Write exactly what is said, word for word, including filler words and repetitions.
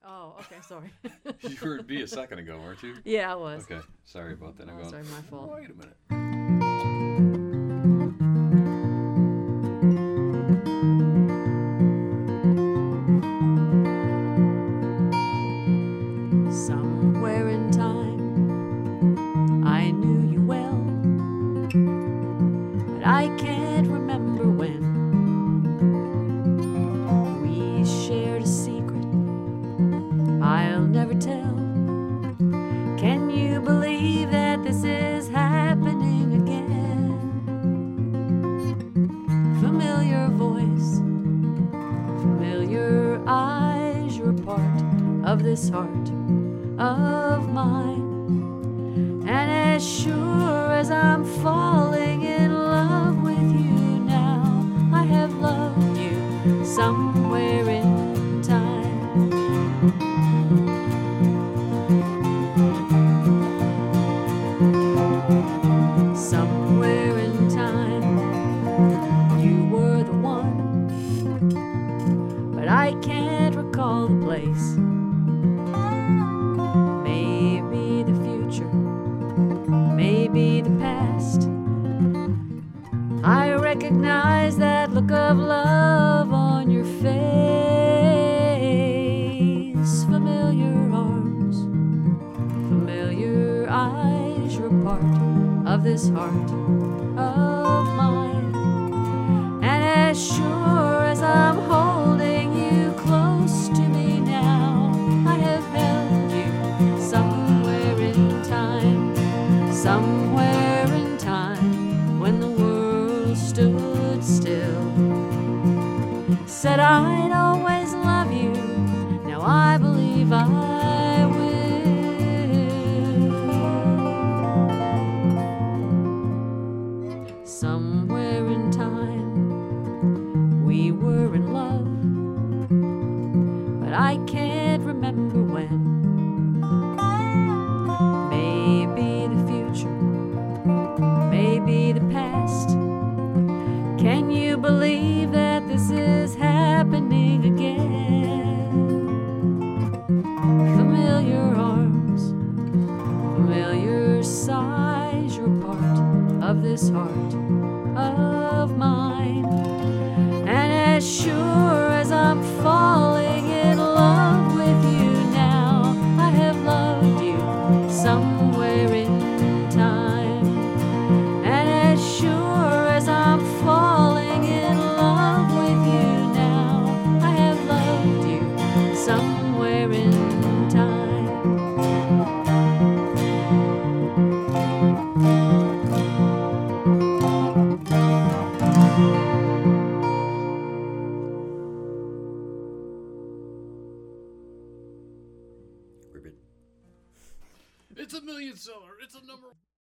Oh, okay, sorry. You were B a second ago, weren't you? Yeah, I was. Okay, sorry about that. I'm Oh, going, sorry, my fault. wait a minute. Somewhere in time, I knew you well, but I can't remember when. We shared a secret I'll never tell. Can you believe that this is happening again? Familiar voice, familiar eyes, you're part of this heart of mine. And as sure as I'm falling in love with you now, I have loved you somewhere in time. Somewhere in time, you were the one, but I can't recall the place. Maybe the future, maybe the past. I recognize that look of love on your face. Familiar arms, familiar eyes, you're part of this heart of mine. And as sure as I'm holding you close to me now, I have held you somewhere in time, somewhere in time, when the world stood still. Said I'd always love you, now I believe I will. Somewhere in time, we were in love, but I can't remember when. Maybe the future, maybe the past. Can you believe that this is happening again? Familiar arms, familiar sighs, you're part of this heart of mine. And as sure as I'm falling in love with you now, I have loved you somewhere in time. And as sure as I'm falling in love with you now, I have loved you somewhere in time. Ribbit. It's a million seller. It's a number